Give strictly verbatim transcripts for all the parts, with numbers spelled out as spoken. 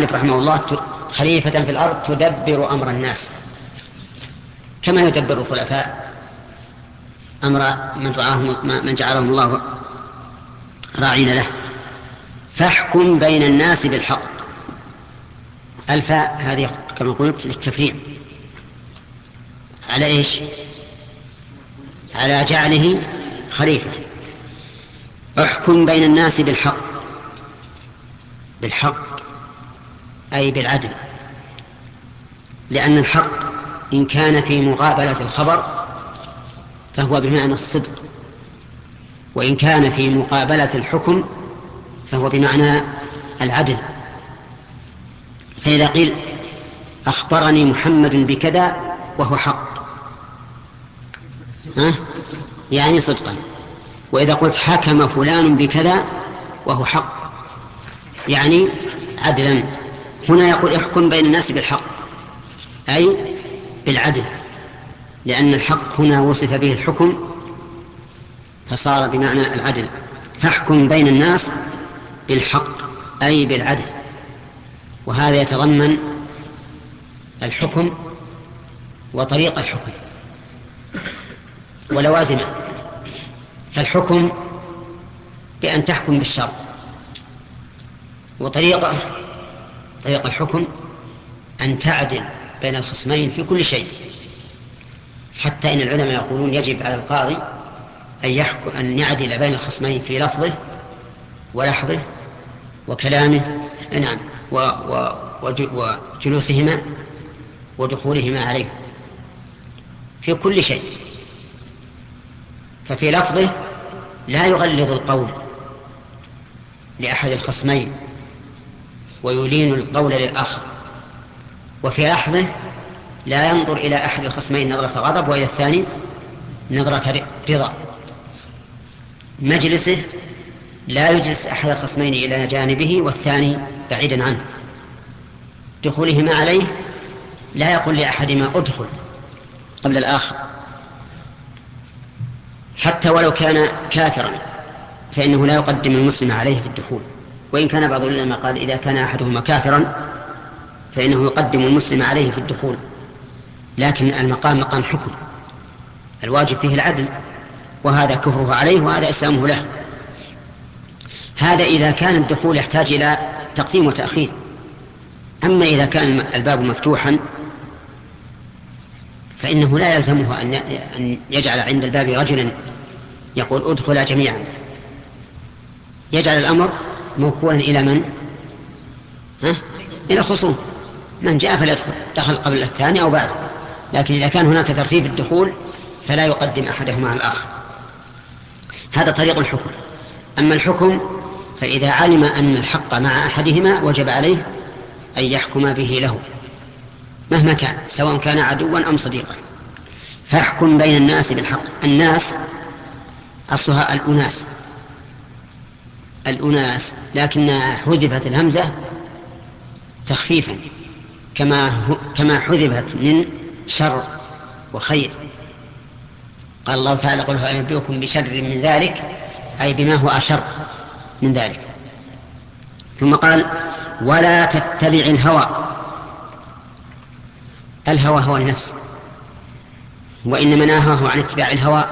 المؤلف رحمه الله خليفة في الأرض تدبر أمر الناس كما يدبر الخلفاء أمر من رعاهم من جعلهم الله راعين له. فاحكم بين الناس بالحق. الفاء هذه كما قلت للتفريع على إيش؟ على جعله خليفة. احكم بين الناس بالحق، بالحق أي بالعدل، لأن الحق إن كان في مقابلة الخبر فهو بمعنى الصدق، وإن كان في مقابلة الحكم فهو بمعنى العدل. فإذا قيل أخبرني محمد بكذا وهو حق ها؟ يعني صدقا. وإذا قلت حكم فلان بكذا وهو حق يعني عدلا. هنا يقول احكم بين الناس بالحق أي بالعدل، لأن الحق هنا وصف به الحكم فصار بمعنى العدل. فاحكم بين الناس بالحق أي بالعدل، وهذا يتضمن الحكم وطريق الحكم ولوازمه. فالحكم بأن تحكم بالشرع، وطريقه طريق الحكم أن تعدل بين الخصمين في كل شيء، حتى إن العلماء يقولون يجب على القاضي أن يحكم أن يعدل بين الخصمين في لفظه ولحظه وكلامه نعم وجلوسهما ودخولهما عليه في كل شيء. ففي لفظه لا يغلظ القول لأحد الخصمين ويلين القول للآخر، وفي لحظه لا ينظر إلى أحد الخصمين نظرة غضب وإلى الثاني نظرة رضا. مجلسه لا يجلس أحد الخصمين إلى جانبه والثاني بعيدا عنه. دخولهما عليه لا يقول لأحدهما أدخل قبل الآخر، حتى ولو كان كافرا فإنه لا يقدم المسلم عليه في الدخول. وإن كان بعض العلماء قال إذا كان أحدهما كافرا فإنه يقدم المسلم عليه في الدخول، لكن المقام مقام حكم الواجب فيه العدل، وهذا كفره عليه وهذا إسلامه له. هذا إذا كان الدخول يحتاج إلى تقديم وتأخير. أما إذا كان الباب مفتوحا فإنه لا يلزمه أن يجعل عند الباب رجلا يقول ادخل جميعا، يجعل الأمر موكولا إلى من؟ ها؟ إلى الخصوم، من جاء فليدخل، دخل قبل الثاني أو بعده. لكن إذا كان هناك ترتيب الدخول فلا يقدم أحدهما على الآخر. هذا طريق الحكم. أما الحكم فإذا علم أن الحق مع أحدهما وجب عليه أن يحكم به له مهما كان، سواء كان عدوا أم صديقا. فاحكم بين الناس بالحق. الناس أصلها الأناس الأناس لكن حذفت الهمزة تخفيفا كما كما حذفت من شر وخير. قال الله تعالى قل هل أنبئكم بشر من ذلك أي بما هو أشر من ذلك. ثم قال ولا تتبع الهوى. الهوى هو النفس، وإنما نهاه عن اتباع الهوى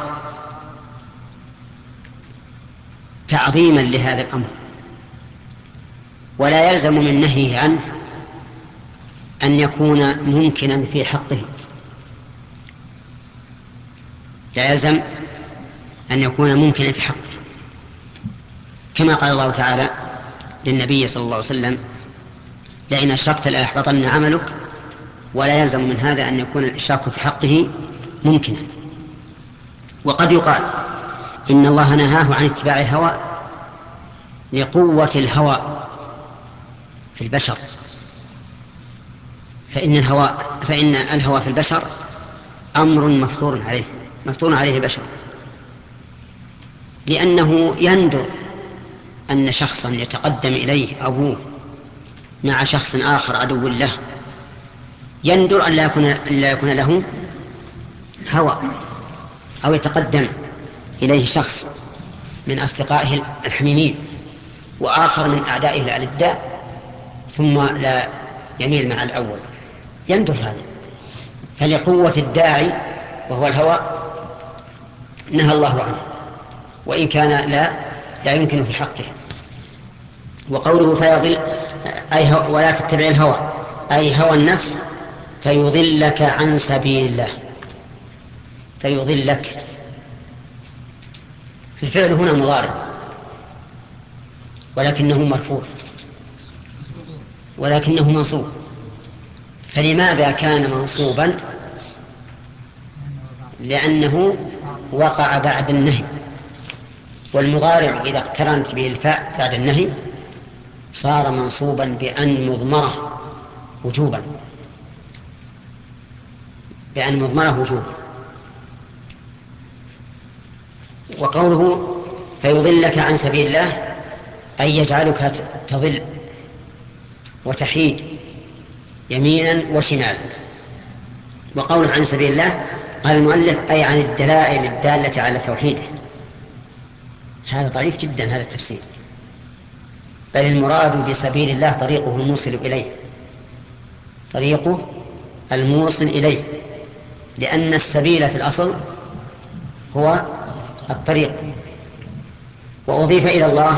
تعظيما لهذا الأمر، ولا يلزم من نهيه عنه أن يكون ممكنا في حقه. لا يلزم أن يكون ممكنا في حقه، كما قال الله تعالى للنبي صلى الله عليه وسلم لئن أشركت ليحبطن عملك. ولا يلزم من هذا أن يكون الإشراك في حقه ممكنا. وقد يقال إن الله نهاه عن اتباع الهوى لقوة الهوى في البشر، فإن الهوى فإن الهوى في البشر أمر مفطور عليه مفطور عليه البشر، لأنه يندر أن شخصا يتقدم إليه أبوه مع شخص آخر عدو له، يندر أن لا يكون, أن لا يكون له هوى، أو يتقدم إليه شخص من أصدقائه الحميمين وآخر من أعدائه الألداء ثم لا يميل مع الأول يندر هذا. فلقوة الداعي وهو الهوى نهى الله عنه، وإن كان لا لا يمكن في حقه. وقوله فيضل أي ولا تتبع الهوى أي هوى النفس فيضلك عن سبيل الله. فيضلك الفعل هنا مضارع ولكنه مرفوع ولكنه منصوب. فلماذا كان منصوبا؟ لأنه وقع بعد النهي، والمضارع إذا اقترنت به الفاء بعد النهي صار منصوبا بأن مضمره وجوبا بأن مضمره وجوبا. وقوله فيضلك عن سبيل الله أي يجعلك تضل وتحيد يمينا وشمالا. وقوله عن سبيل الله قال المؤلف أي عن الدلائل الدالة على توحيده. هذا ضعيف جدا هذا التفسير، بل المراد بسبيل الله طريقه الموصل إليه، طريقه الموصل إليه، لأن السبيل في الأصل هو الطريق، وأضيف إلى الله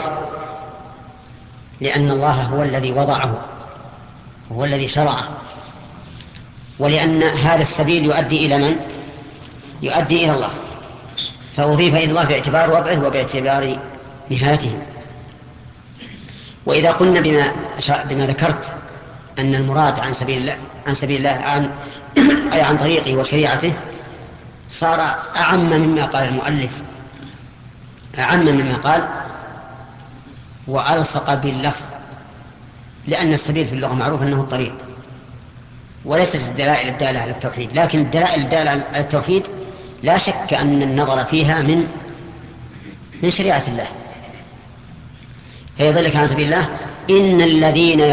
لأن الله هو الذي وضعه هو الذي شرعه، ولأن هذا السبيل يؤدي إلى من؟ يؤدي إلى الله، فأضيف إلى الله باعتبار وضعه وباعتبار نهايته. وإذا قلنا بما, بما ذكرت أن المراد عن سبيل الله عن سبيل الله عن أي عن طريقه وشريعته صار أعم مما قال المؤلف، أعم مما قال وألصق باللفظ، لأن السبيل في اللغة معروف أنه الطريق وليست الدلائل الدالة على التوحيد. لكن الدلائل الدالة على التوحيد لا شك أن النظر فيها من من شريعة الله. فيضلك عن سبيل الله إن الذين